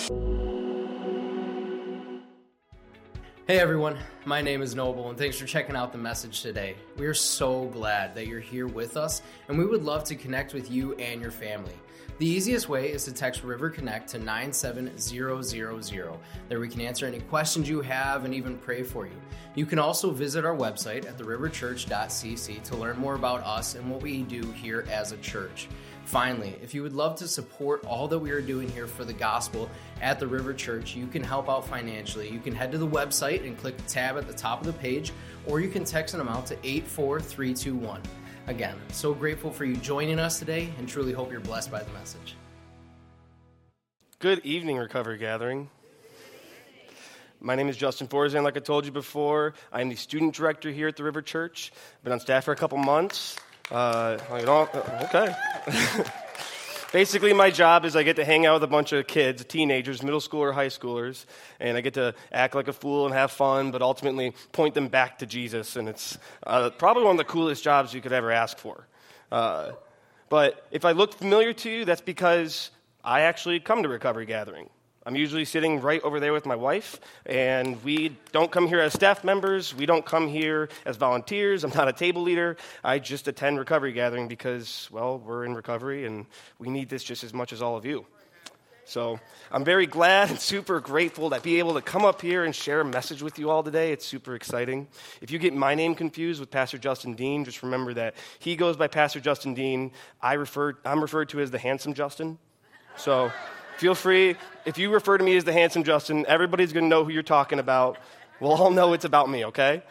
Hey everyone, my name is Noble and thanks for checking out the message today. We are so glad that you're here with us and we would love to connect with you and your family. The easiest way is to text River Connect to 97000. There we can answer any questions you have and even pray for you. You can also visit our website at theriverchurch.cc to learn more about us and what we do here as a church. Finally, if you would love to support all that we are doing here for the gospel at the River Church, you can help out financially. You can head to the website and click the tab at the top of the page, or you can text an amount to 84321. Again, so grateful for you joining us today and truly hope you're blessed by the message. Good evening, Recovery Gathering. My name is Justin Forzan. Like I told you before, I'm the student director here at the River Church. I've been on staff for a couple months. Okay. Basically, my job is I get to hang out with a bunch of kids, teenagers, middle school or high schoolers, and I get to act like a fool and have fun, but ultimately point them back to Jesus, and it's probably one of the coolest jobs you could ever ask for. But if I look familiar to you, that's because I actually come to Recovery Gathering. I'm usually sitting right over there with my wife, and we don't come here as staff members. We don't come here as volunteers. I'm not a table leader. I just attend Recovery Gathering because, well, we're in recovery, and we need this just as much as all of you. So I'm very glad and super grateful to be able to come up here and share a message with you all today. It's super exciting. If you get my name confused with Pastor Justin Dean, just remember that he goes by Pastor Justin Dean. I'm referred to as the handsome Justin. So feel free, if you refer to me as the handsome Justin, everybody's going to know who you're talking about. We'll all know it's about me, okay?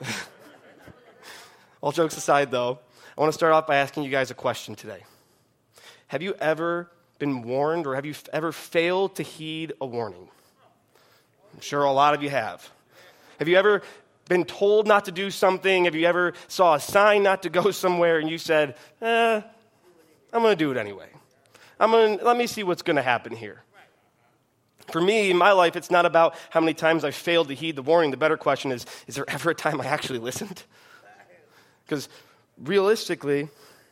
All jokes aside, though, I want to start off by asking you guys a question today. Have you ever been warned, or have you ever failed to heed a warning? I'm sure a lot of you have. Have you ever been told not to do something? Have you ever saw a sign not to go somewhere and you said, I'm going to do it anyway? Let me see what's going to happen here. For me, in my life, it's not about how many times I failed to heed the warning. The better question is there ever a time I actually listened? Because realistically,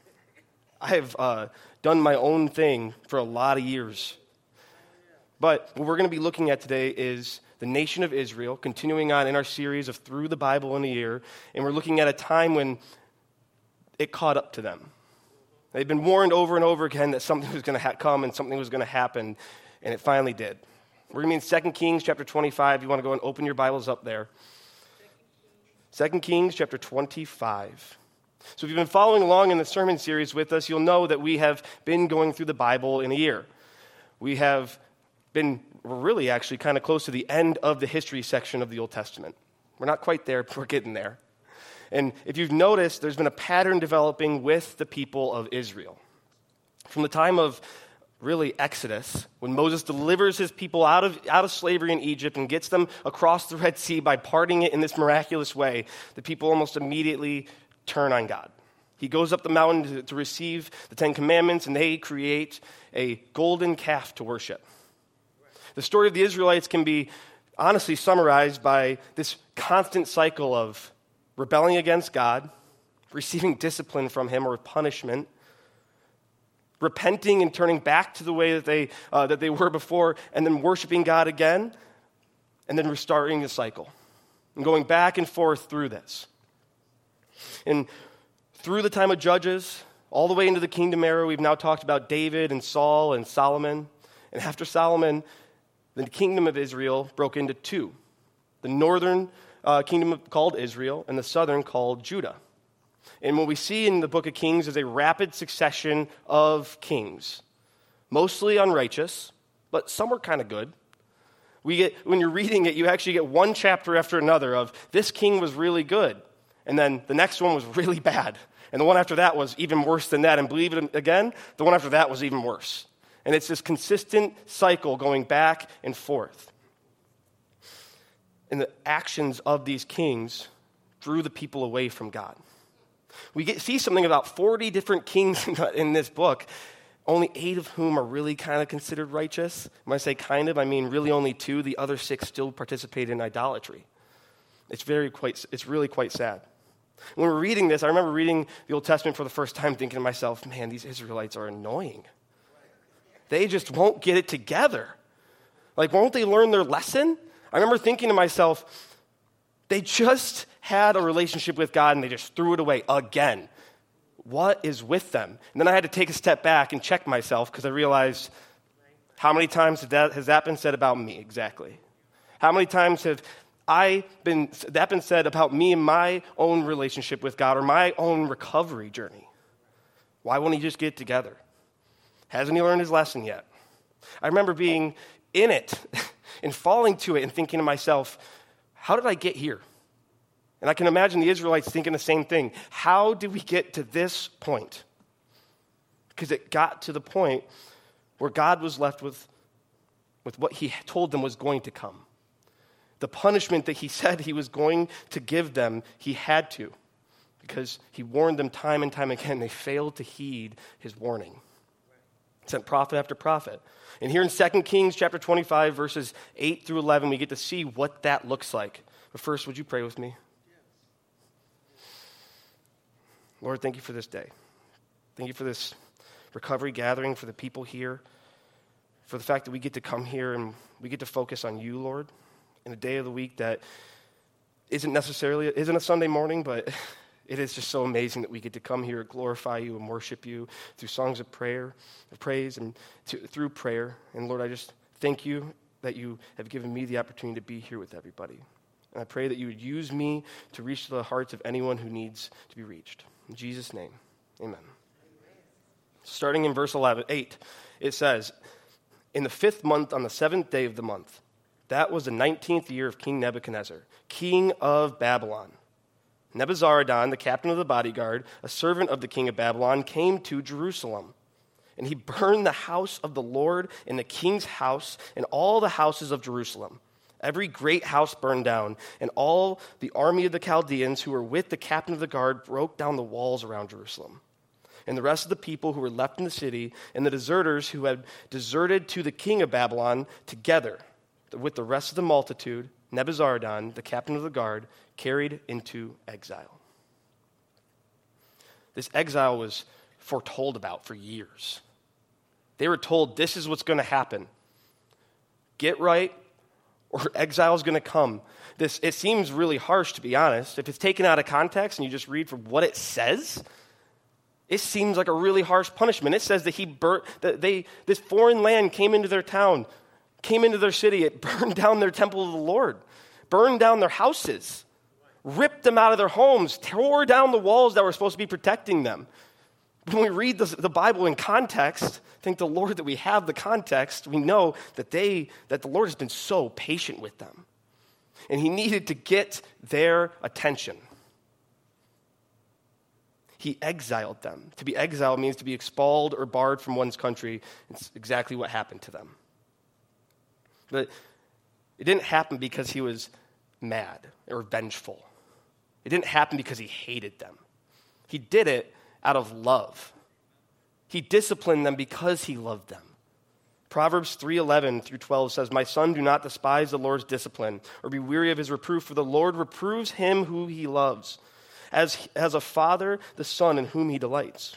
I have done my own thing for a lot of years. But what we're going to be looking at today is the nation of Israel, continuing on in our series of Through the Bible in a Year, and we're looking at a time when it caught up to them. They've been warned over and over again that something was going to come and something was going to happen, and it finally did. We're going to be in 2 Kings chapter 25. You want to go and open your Bibles up there. 2 Kings chapter 25. So if you've been following along in the sermon series with us, you'll know that we have been going through the Bible in a year. We're really actually kind of close to the end of the history section of the Old Testament. We're not quite there, but we're getting there. And if you've noticed, there's been a pattern developing with the people of Israel. From the time of really Exodus, when Moses delivers his people out of slavery in Egypt and gets them across the Red Sea by parting it in this miraculous way, the people almost immediately turn on God. He goes up the mountain to receive the Ten Commandments, and they create a golden calf to worship. The story of the Israelites can be honestly summarized by this constant cycle of rebelling against God, receiving discipline from him or punishment, repenting and turning back to the way that they were before, and then worshiping God again, and then restarting the cycle, and going back and forth through this. And through the time of Judges, all the way into the kingdom era, we've now talked about David and Saul and Solomon. And after Solomon, the kingdom of Israel broke into two. The northern kingdom called Israel, and the southern called Judah. And what we see in the book of Kings is a rapid succession of kings, mostly unrighteous, but some were kind of good. When you're reading it, you actually get one chapter after another of this king was really good, and then the next one was really bad, and the one after that was even worse than that, and believe it again, the one after that was even worse. And it's this consistent cycle going back and forth. And the actions of these kings drew the people away from God. We see something about 40 different kings in this book, only 8 of whom are really kind of considered righteous. When I say kind of, I mean really only 2. The other 6 still participate in idolatry. It's really quite sad. When we're reading this, I remember reading the Old Testament for the first time thinking to myself, man, these Israelites are annoying. They just won't get it together. Like, won't they learn their lesson? I remember thinking to myself, they just had a relationship with God and they just threw it away again. What is with them? And then I had to take a step back and check myself because I realized, how many times has that been said about me exactly? How many times have that been said about me and my own relationship with God or my own recovery journey? Why won't he just get together? Hasn't he learned his lesson yet? I remember being in it and falling to it and thinking to myself, how did I get here? And I can imagine the Israelites thinking the same thing. How did we get to this point? Because it got to the point where God was left with what he told them was going to come. The punishment that he said he was going to give them, he had to. Because he warned them time and time again. They failed to heed his warning. Sent prophet after prophet. And here in 2 Kings chapter 25, verses 8 through 11, we get to see what that looks like. But first, would you pray with me? Lord, thank you for this day. Thank you for this recovery gathering, for the people here, for the fact that we get to come here and we get to focus on you, Lord, in a day of the week that isn't a Sunday morning, but it is just so amazing that we get to come here, glorify you, and worship you through songs of praise, and through prayer. And Lord, I just thank you that you have given me the opportunity to be here with everybody. And I pray that you would use me to reach the hearts of anyone who needs to be reached. In Jesus' name, amen. Starting in verse 8, it says, in the 5th month, on the 7th day of the month, that was the 19th year of King Nebuchadnezzar, king of Babylon. Nebuzaradan, the captain of the bodyguard, a servant of the king of Babylon, came to Jerusalem. And he burned the house of the Lord and the king's house and all the houses of Jerusalem. Every great house burned down, and all the army of the Chaldeans who were with the captain of the guard broke down the walls around Jerusalem. And the rest of the people who were left in the city and the deserters who had deserted to the king of Babylon together with the rest of the multitude, Nebuzaradan, the captain of the guard, carried into exile. This exile was foretold about for years. They were told, this is what's going to happen. Get right, or exile is going to come. It seems really harsh, to be honest. If it's taken out of context and you just read from what it says, it seems like a really harsh punishment. It says that this foreign land came into their town, came into their city. It burned down their temple of the Lord, burned down their houses, ripped them out of their homes, tore down the walls that were supposed to be protecting them. When we read the Bible in context, thank the Lord that we have the context, we know that the Lord has been so patient with them. And he needed to get their attention. He exiled them. To be exiled means to be expelled or barred from one's country. It's exactly what happened to them. But it didn't happen because he was mad or vengeful. It didn't happen because he hated them. He did it out of love. He disciplined them because he loved them. Proverbs 3:11 through 12 says, my son, do not despise the Lord's discipline or be weary of his reproof, for the Lord reproves him who he loves, as a father the son in whom he delights.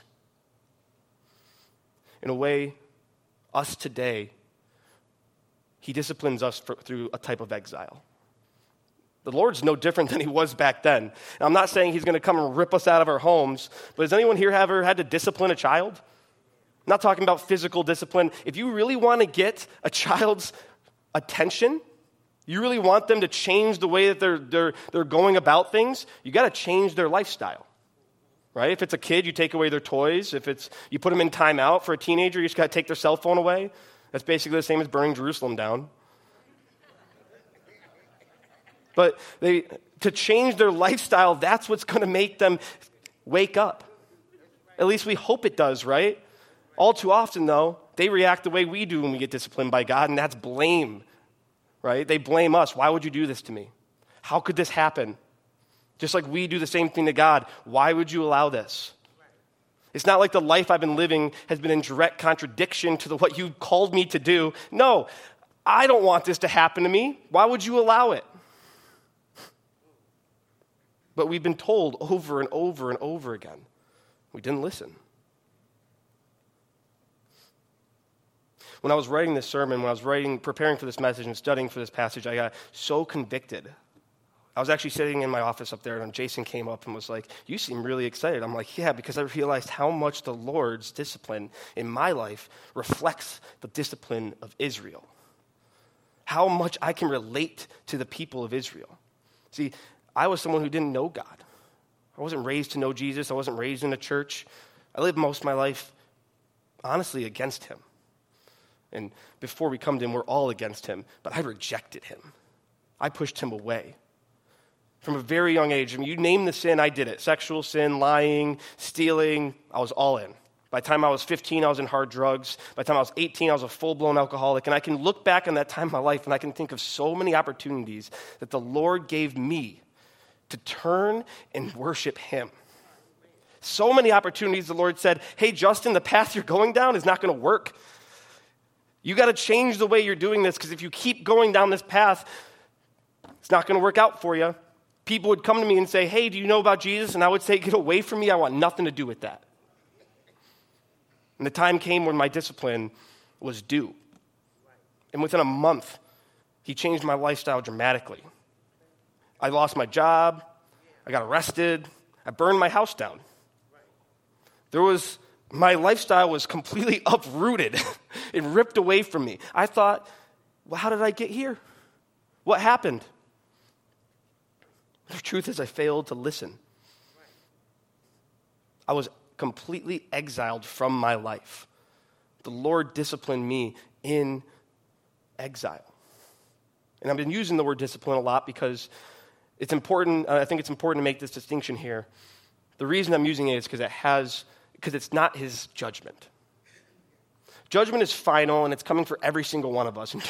In a way, us today, he disciplines us through a type of exile. The Lord's no different than he was back then. And I'm not saying he's going to come and rip us out of our homes, but has anyone here ever had to discipline a child? I'm not talking about physical discipline. If you really want to get a child's attention, you really want them to change the way that they're going about things, you got to change their lifestyle. Right? If it's a kid, you take away their toys. If you put them in timeout. For a teenager, you just got to take their cell phone away. That's basically the same as burning Jerusalem down. But to change their lifestyle, that's what's going to make them wake up. At least we hope it does, right? All too often, though, they react the way we do when we get disciplined by God, and that's blame, right? They blame us. Why would you do this to me? How could this happen? Just like we do the same thing to God. Why would you allow this? It's not like the life I've been living has been in direct contradiction to what you called me to do. No, I don't want this to happen to me. Why would you allow it? But we've been told over and over and over again. We didn't listen. When I was writing this sermon, preparing for this message and studying for this passage, I got so convicted. I was actually sitting in my office up there, and Jason came up and was like, "You seem really excited." I'm like, "Yeah," because I realized how much the Lord's discipline in my life reflects the discipline of Israel. How much I can relate to the people of Israel. See, I was someone who didn't know God. I wasn't raised to know Jesus. I wasn't raised in a church. I lived most of my life, honestly, against him. And before we come to him, we're all against him. But I rejected him. I pushed him away. From a very young age, I mean, you name the sin, I did it. Sexual sin, lying, stealing, I was all in. By the time I was 15, I was in hard drugs. By the time I was 18, I was a full-blown alcoholic. And I can look back on that time of my life, and I can think of so many opportunities that the Lord gave me to turn and worship him. So many opportunities the Lord said, "Hey, Justin, the path you're going down is not going to work. You got to change the way you're doing this, because if you keep going down this path, it's not going to work out for you." People would come to me and say, "Hey, do you know about Jesus?" And I would say, "Get away from me. I want nothing to do with that." And the time came when my discipline was due. And within a month, he changed my lifestyle dramatically. I lost my job. I got arrested. I burned my house down. My lifestyle was completely uprooted and ripped away from me. I thought, well, how did I get here? What happened? The truth is, I failed to listen. I was completely exiled from my life. The Lord disciplined me in exile. And I've been using the word discipline a lot because it's important. I think it's important to make this distinction here. The reason I'm using it is because it's not his judgment. Judgment is final, and it's coming for every single one of us. And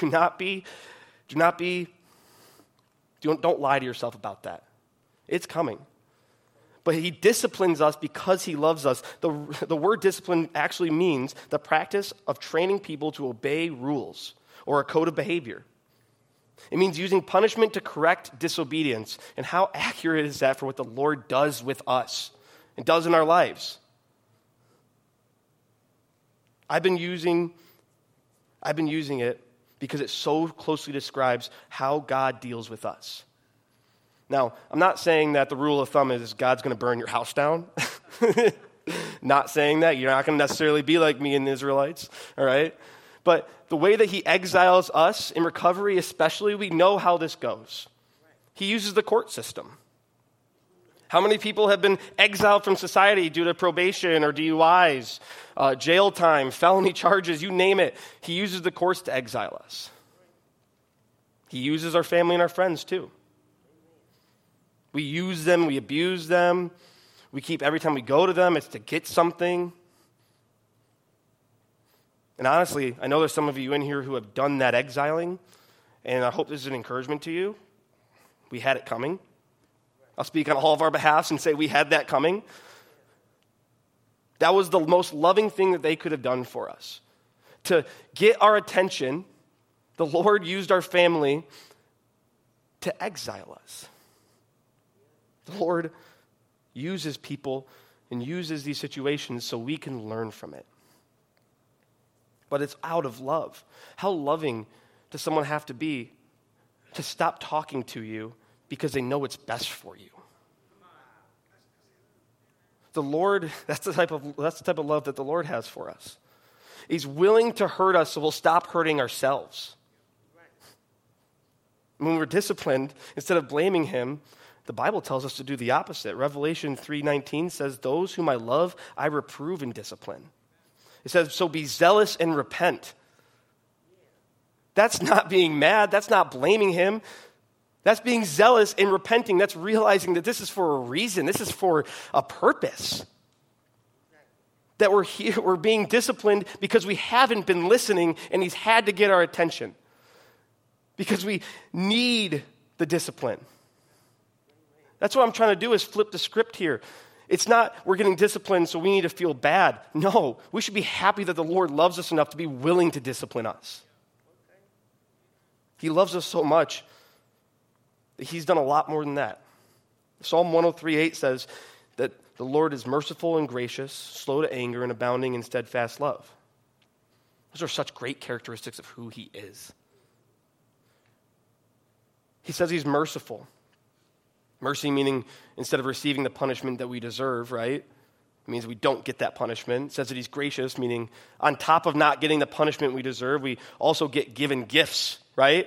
don't lie to yourself about that. It's coming. But he disciplines us because he loves us. The word discipline actually means the practice of training people to obey rules or a code of behavior. It means using punishment to correct disobedience. And how accurate is that for what the Lord does with us and does in our lives? I've been using it because it so closely describes how God deals with us. Now, I'm not saying that the rule of thumb is God's going to burn your house down. Not saying that. You're not going to necessarily be like me and the Israelites, all right? But the way that he exiles us in recovery especially, we know how this goes. He uses the court system. How many people have been exiled from society due to probation or DUIs, jail time, felony charges, you name it? He uses the courts to exile us. He uses our family and our friends too. We use them, we abuse them. We keep, every time we go to them, it's to get something. And honestly, I know there's some of you in here who have done that exiling, and I hope this is an encouragement to you. We had it coming. I'll speak on all of our behalfs and say we had that coming. That was the most loving thing that they could have done for us. To get our attention, the Lord used our family to exile us. The Lord uses people and uses these situations so we can learn from it. But it's out of love. How loving does someone have to be to stop talking to you because they know it's best for you? The Lord, that's the type of love that the Lord has for us. He's willing to hurt us so we'll stop hurting ourselves. When we're disciplined, instead of blaming him, the Bible tells us to do the opposite. Revelation 3:19 says, "Those whom I love, I reprove and discipline." It says, "So be zealous and repent." That's not being mad. That's not blaming him. That's being zealous and repenting. That's realizing that this is for a reason. This is for a purpose. That we're here, we're being disciplined because we haven't been listening and he's had to get our attention. Because we need the discipline. That's what I'm trying to do is flip the script here. It's not we're getting disciplined so we need to feel bad. No, we should be happy that the Lord loves us enough to be willing to discipline us. He loves us so much that he's done a lot more than that. Psalm 103:8 says that the Lord is merciful and gracious, slow to anger, and abounding in steadfast love. Those are such great characteristics of who he is. He says he's merciful. Mercy meaning instead of receiving the punishment that we deserve, right? It means we don't get that punishment. It says that he's gracious, meaning on top of not getting the punishment we deserve, we also get given gifts, right?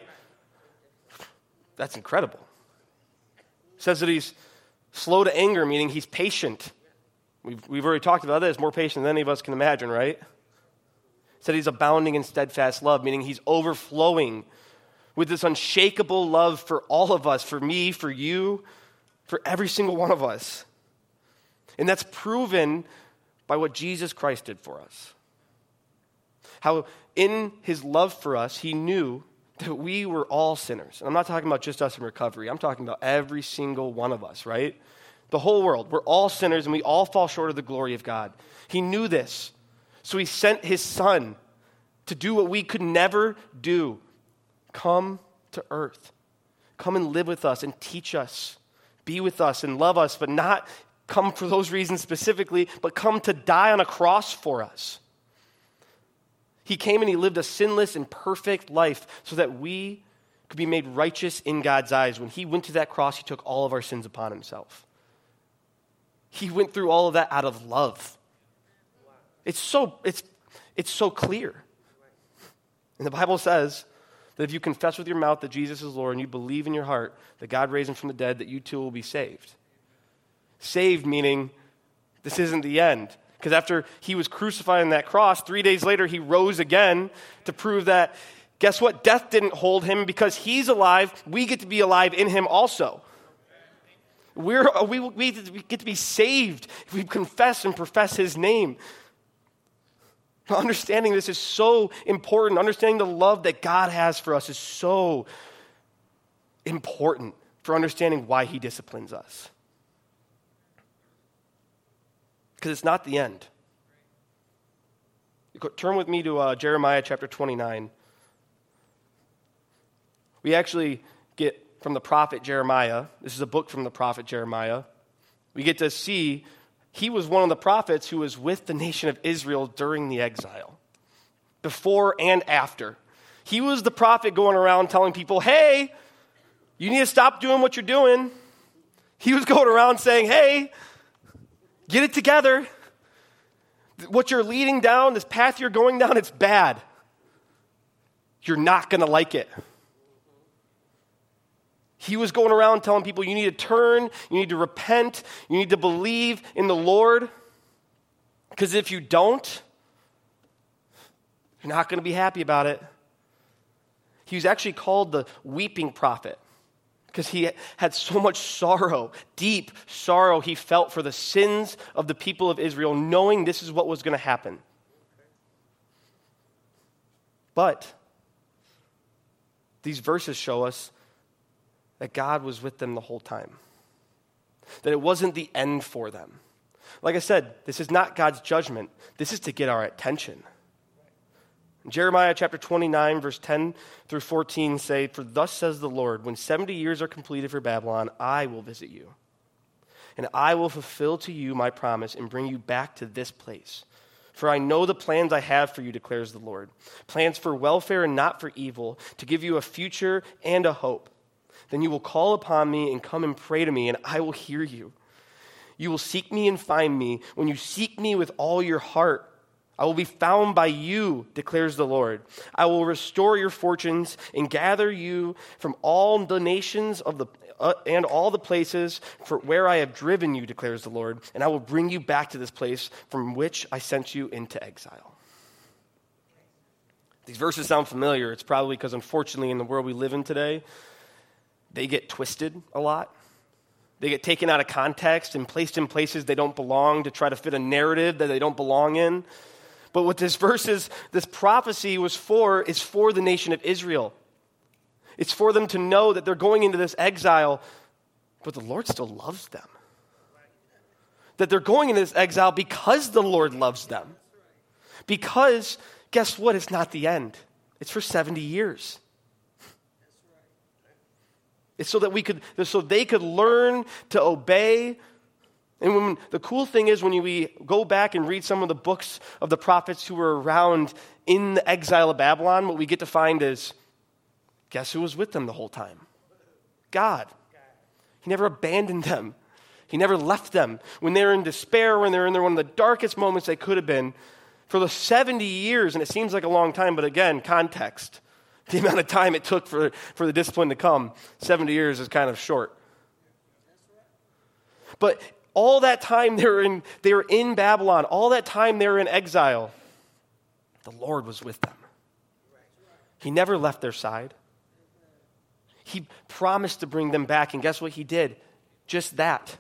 That's incredible. It says that he's slow to anger, meaning he's patient. We've already talked about this, more patient than any of us can imagine, right? It said he's abounding in steadfast love, meaning he's overflowing with this unshakable love for all of us, for me, for you, for every single one of us. And that's proven by what Jesus Christ did for us. How in his love for us, he knew that we were all sinners. And I'm not talking about just us in recovery. I'm talking about every single one of us, right? The whole world. We're all sinners and we all fall short of the glory of God. He knew this. So he sent his son to do what we could never do. Come to earth. Come and live with us and teach us. Be with us and love us, but not come for those reasons specifically, but come to die on a cross for us. He came and he lived a sinless and perfect life so that we could be made righteous in God's eyes. When he went to that cross, he took all of our sins upon himself. He went through all of that out of love. It's so clear. And the Bible says that if you confess with your mouth that Jesus is Lord and you believe in your heart that God raised him from the dead, that you too will be saved. Saved meaning this isn't the end. Because after he was crucified on that cross, 3 days later he rose again to prove that, guess what? Death didn't hold him because he's alive. We get to be alive in him also. We get to be saved if we confess and profess his name. Understanding this is so important. Understanding the love that God has for us is so important for understanding why he disciplines us. Because it's not the end. Turn with me to Jeremiah chapter 29. We actually get from the prophet Jeremiah. This is a book from the prophet Jeremiah. We get to see he was one of the prophets who was with the nation of Israel during the exile, before and after. He was the prophet going around telling people, hey, you need to stop doing what you're doing. He was going around saying, hey, get it together. What you're leading down, this path you're going down, it's bad. You're not going to like it. He was going around telling people you need to turn, you need to repent, you need to believe in the Lord. Because if you don't, you're not going to be happy about it. He was actually called the weeping prophet because he had so much sorrow, deep sorrow he felt for the sins of the people of Israel, knowing this is what was going to happen. But these verses show us that God was with them the whole time. That it wasn't the end for them. Like I said, this is not God's judgment. This is to get our attention. Jeremiah chapter 29, verse 10 through 14 say, "For thus says the Lord, when 70 years are completed for Babylon, I will visit you. And I will fulfill to you my promise and bring you back to this place. For I know the plans I have for you, declares the Lord. Plans for welfare and not for evil, to give you a future and a hope. Then you will call upon me and come and pray to me, and I will hear you. You will seek me and find me when you seek me with all your heart. I will be found by you, declares the Lord. I will restore your fortunes and gather you from all the nations of the and all the places for where I have driven you, declares the Lord, and I will bring you back to this place from which I sent you into exile." These verses sound familiar. It's probably because, unfortunately, in the world we live in today, they get twisted a lot. They get taken out of context and placed in places they don't belong to try to fit a narrative that they don't belong in. But what this prophecy was for, is for the nation of Israel. It's for them to know that they're going into this exile, but the Lord still loves them. That they're going into this exile because the Lord loves them. Because, guess what? It's not the end. It's for 70 years. It's so that they could learn to obey And the cool thing is when we go back and read some of the books of the prophets who were around in the exile of Babylon, what we get to find is, guess who was with them the whole time? God. He never abandoned them. He never left them. When they were in despair, when they were in one of the darkest moments they could have been, for the 70 years, and it seems like a long time, but again, context. The amount of time it took for the discipline to come, 70 years is kind of short. But all that time they were in Babylon, all that time they were in exile, the Lord was with them. He never left their side. He promised to bring them back, and guess what he did? Just that.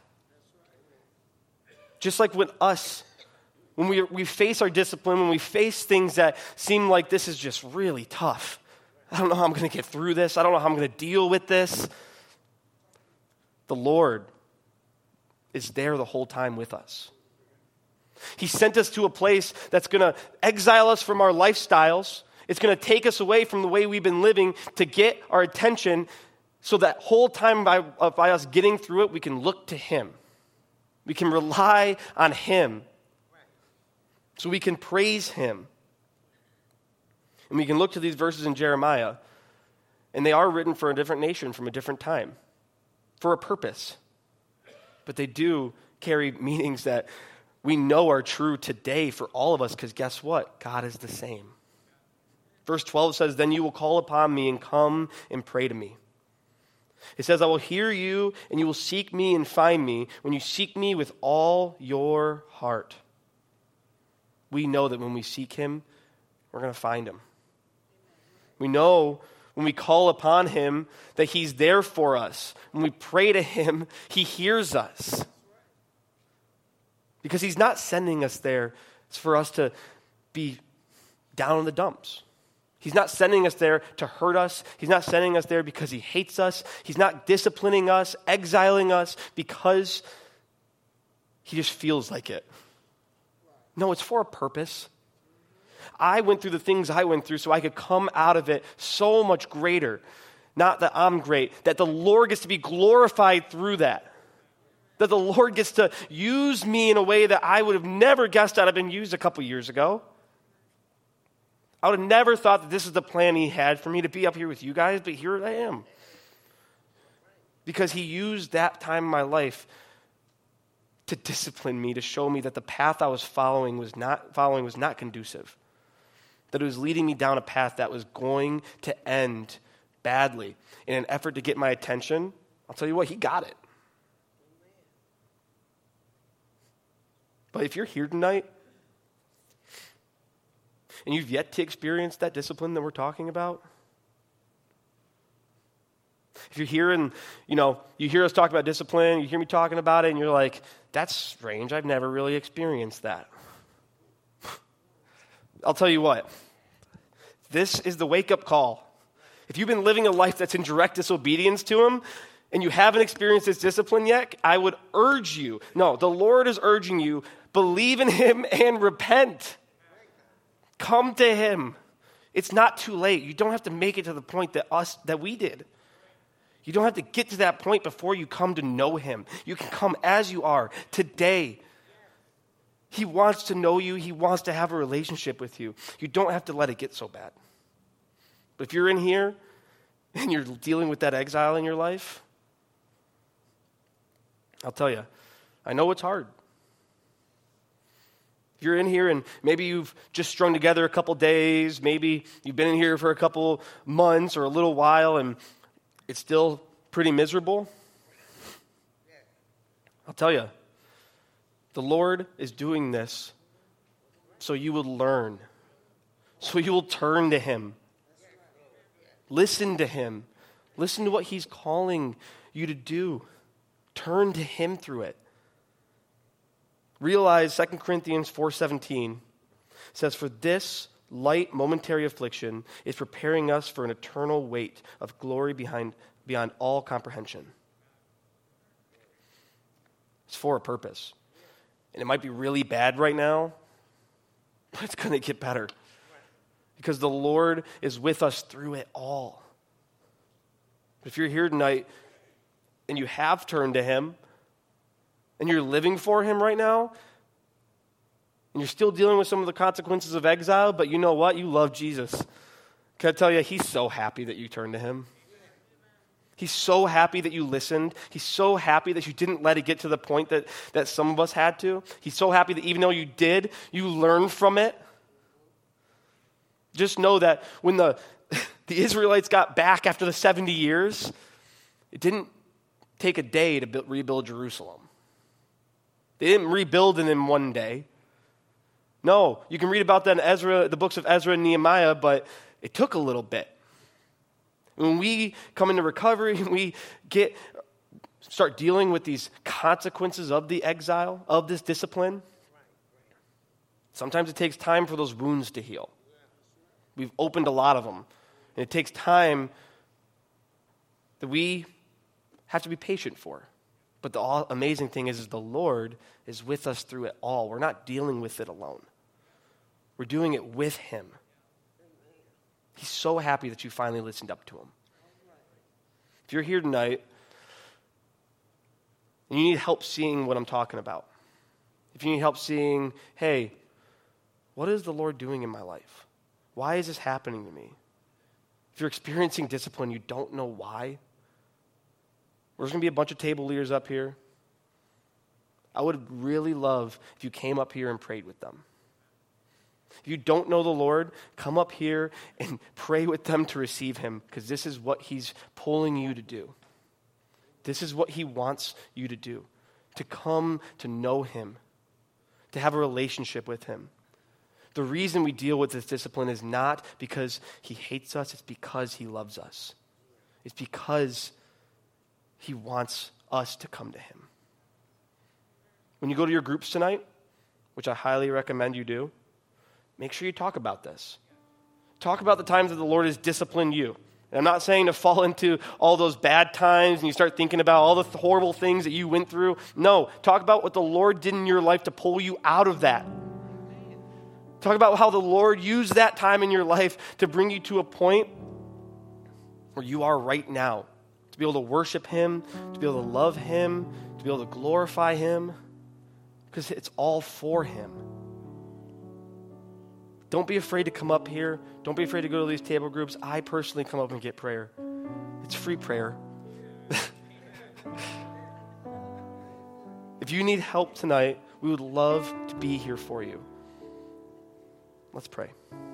Just like with us, when we face our discipline, when we face things that seem like this is just really tough. I don't know how I'm going to get through this. I don't know how I'm going to deal with this. The Lord is there the whole time with us. He sent us to a place that's going to exile us from our lifestyles. It's going to take us away from the way we've been living to get our attention, so that whole time by us getting through it, we can look to him. We can rely on him. So we can praise him. And we can look to these verses in Jeremiah, and they are written for a different nation from a different time, for a purpose. But they do carry meanings that we know are true today for all of us, because guess what? God is the same. Verse 12 says, "Then you will call upon me and come and pray to me." It says, "I will hear you, and you will seek me and find me when you seek me with all your heart." We know that when we seek him, we're going to find him. We know when we call upon him that he's there for us. When we pray to him, he hears us. Because he's not sending us there for us to be down in the dumps. He's not sending us there to hurt us. He's not sending us there because he hates us. He's not disciplining us, exiling us because he just feels like it. No, it's for a purpose. I went through the things I went through so I could come out of it so much greater. Not that I'm great, that the Lord gets to be glorified through that. That the Lord gets to use me in a way that I would have never guessed I'd have been used a couple years ago. I would have never thought that this is the plan he had for me to be up here with you guys, but here I am. Because he used that time in my life to discipline me, to show me that the path I was following was not conducive. That it was leading me down a path that was going to end badly. In an effort to get my attention, I'll tell you what, he got it. But if you're here tonight, and you've yet to experience that discipline that we're talking about, if you're here and, you hear us talk about discipline, you hear me talking about it, and you're like, that's strange, I've never really experienced that. I'll tell you what, this is the wake-up call. If you've been living a life that's in direct disobedience to him, and you haven't experienced this discipline yet, I would urge you, the Lord is urging you, believe in him and repent. Come to him. It's not too late. You don't have to make it to the point that we did. You don't have to get to that point before you come to know him. You can come as you are today. He wants to know you. He wants to have a relationship with you. You don't have to let it get so bad. But if you're in here and you're dealing with that exile in your life, I'll tell you, I know it's hard. If you're in here and maybe you've just strung together a couple days, maybe you've been in here for a couple months or a little while and it's still pretty miserable, I'll tell you, the Lord is doing this so you will learn, so you will turn to him. Listen to him. Listen to what he's calling you to do. Turn to him through it. Realize 2 Corinthians 4:17 says, "For this light momentary affliction is preparing us for an eternal weight of glory beyond all comprehension." It's for a purpose. And it might be really bad right now, but it's going to get better. Because the Lord is with us through it all. If you're here tonight and you have turned to him, and you're living for him right now, and you're still dealing with some of the consequences of exile, but you know what? You love Jesus. Can I tell you, he's so happy that you turned to him. He's so happy that you listened. He's so happy that you didn't let it get to the point that some of us had to. He's so happy that even though you did, you learned from it. Just know that when the Israelites got back after the 70 years, it didn't take a day to rebuild Jerusalem. They didn't rebuild it in one day. No, you can read about that in Ezra, the books of Ezra and Nehemiah, but it took a little bit. When we come into recovery, we start dealing with these consequences of the exile, of this discipline, sometimes it takes time for those wounds to heal. We've opened a lot of them. And it takes time that we have to be patient for. But the amazing thing is the Lord is with us through it all. We're not dealing with it alone. We're doing it with him. He's so happy that you finally listened up to him. If you're here tonight and you need help seeing what I'm talking about, if you need help seeing, hey, what is the Lord doing in my life? Why is this happening to me? If you're experiencing discipline, you don't know why, there's going to be a bunch of table leaders up here. I would really love if you came up here and prayed with them. If you don't know the Lord, come up here and pray with them to receive him, because this is what he's pulling you to do. This is what he wants you to do, to come to know him, to have a relationship with him. The reason we deal with this discipline is not because he hates us, it's because he loves us. It's because he wants us to come to him. When you go to your groups tonight, which I highly recommend you do, make sure you talk about this. Talk about the times that the Lord has disciplined you. And I'm not saying to fall into all those bad times and you start thinking about all the horrible things that you went through. No, talk about what the Lord did in your life to pull you out of that. Talk about how the Lord used that time in your life to bring you to a point where you are right now. To be able to worship him, to be able to love him, to be able to glorify him. Because it's all for him. Don't be afraid to come up here. Don't be afraid to go to these table groups. I personally come up and get prayer. It's free prayer. If you need help tonight, we would love to be here for you. Let's pray.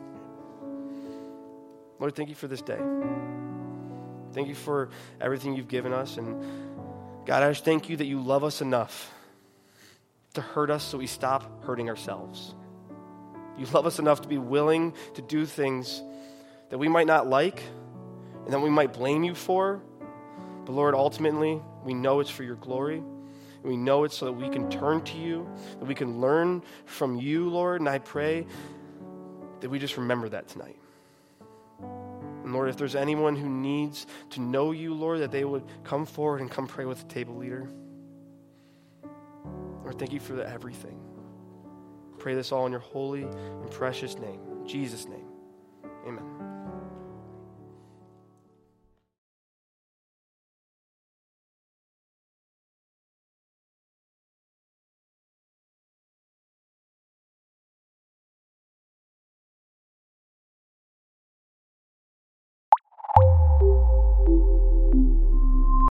Lord, thank you for this day. Thank you for everything you've given us. And God, I just thank you that you love us enough to hurt us so we stop hurting ourselves. You love us enough to be willing to do things that we might not like and that we might blame you for. But Lord, ultimately, we know it's for your glory. And we know it's so that we can turn to you, that we can learn from you, Lord. And I pray that we just remember that tonight. And Lord, if there's anyone who needs to know you, Lord, that they would come forward and come pray with the table leader. Lord, thank you for everything. Pray this all in your holy and precious name. In Jesus' name, amen.